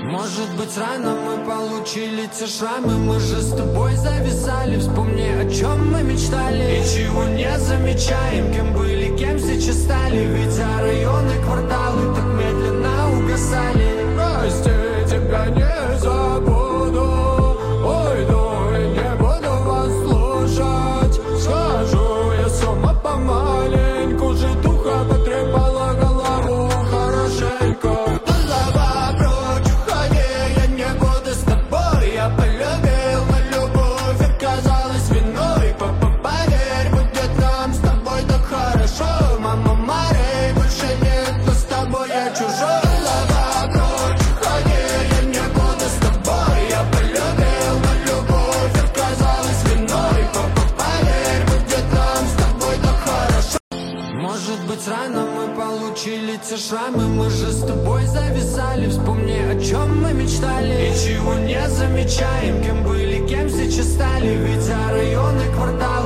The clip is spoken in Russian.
Может быть, рано мы получили те шрамы. Мы же с тобой зависали. Вспомни, о чем мы мечтали и чего не замечаем. Кем были, кем сейчас стали. Ведь районы, кварталы так медленно угасали. Прости, тебя не забуду. Уйду и не буду вас слушать. Схожу я с ума помаленьку. Житуха потрепала голову хорошенько. Может быть, рано мы получили те шрамы. Мы же с тобой зависали. Вспомни, о чем мы мечтали и чего не замечаем. Кем были, кем сейчас стали. Ведь районы, кварталы